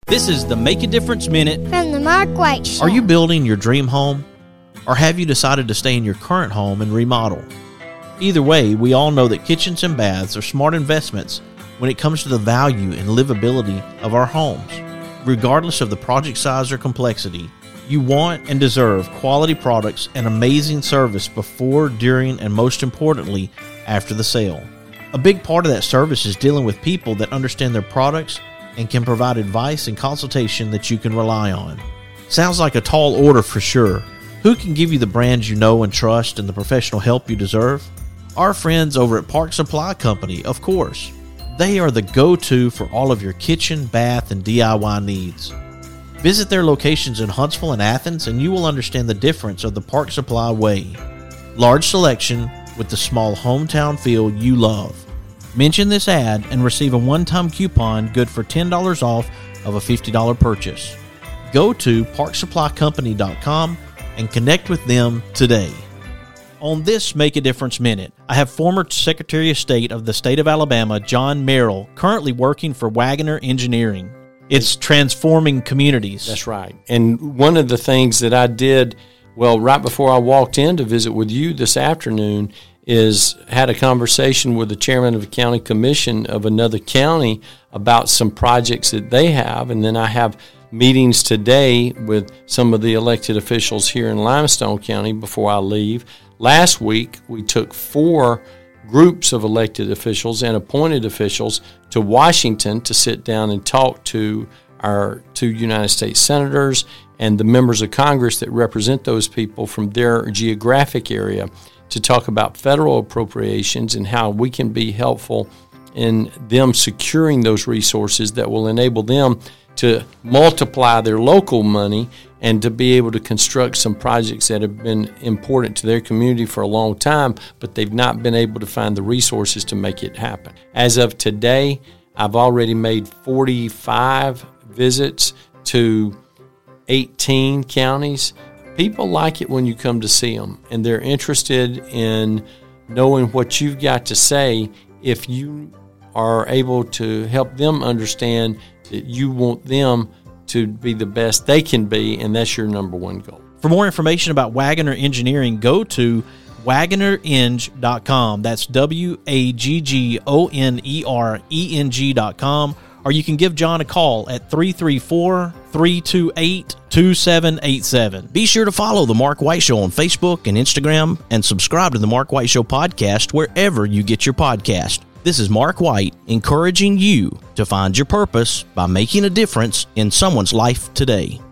This is the Make a Difference Minute from the Mark White Show. Are you building your dream home? Or have you decided to stay in your current home and remodel? Either way, we all know that kitchens and baths are smart investments when it comes to the value and livability of our homes. Regardless of the project size or complexity, you want and deserve quality products and amazing service before, during, and most importantly, after the sale. A big part of that service is dealing with people that understand their products and can provide advice and consultation that you can rely on. Sounds like a tall order for sure. Who can give you the brands you know and trust and the professional help you deserve? Our friends over at Park Supply Company, of course. They are the go-to for all of your kitchen, bath, and DIY needs. Visit their locations in Huntsville and Athens and you will understand the difference of the Park Supply way. Large selection with the small hometown feel you love. Mention this ad and receive a one-time coupon good for $10 off of a $50 purchase. Go to parksupplycompany.com and connect with them today. On this Make a Difference Minute, I have former Secretary of State of the state of Alabama, John Merrill, currently working for Wagoner Engineering. It's transforming communities. That's right. And one of the things that I did, right before I walked in to visit with you this afternoon, is had a conversation with the chairman of the county commission of another county about some projects that they have. And then I have meetings today with some of the elected officials here in Limestone County before I leave. Last week, we took 4 groups of elected officials and appointed officials to Washington to sit down and talk to our 2 United States senators and the members of Congress that represent those people from their geographic area to talk about federal appropriations and how we can be helpful in them securing those resources that will enable them to multiply their local money and to be able to construct some projects that have been important to their community for a long time, but they've not been able to find the resources to make it happen. As of today, I've already made 45 visits to 18 counties. People like it when you come to see them, and they're interested in knowing what you've got to say if you are able to help them understand that you want them to be the best they can be, and that's your number one goal. For more information about Wagoner Engineering, go to WagonerEng.com. That's WAGGONERENG.com. Or you can give John a call at 334-328-2787. Be sure to follow The Mark White Show on Facebook and Instagram and subscribe to The Mark White Show podcast wherever you get your podcast. This is Mark White encouraging you to find your purpose by making a difference in someone's life today.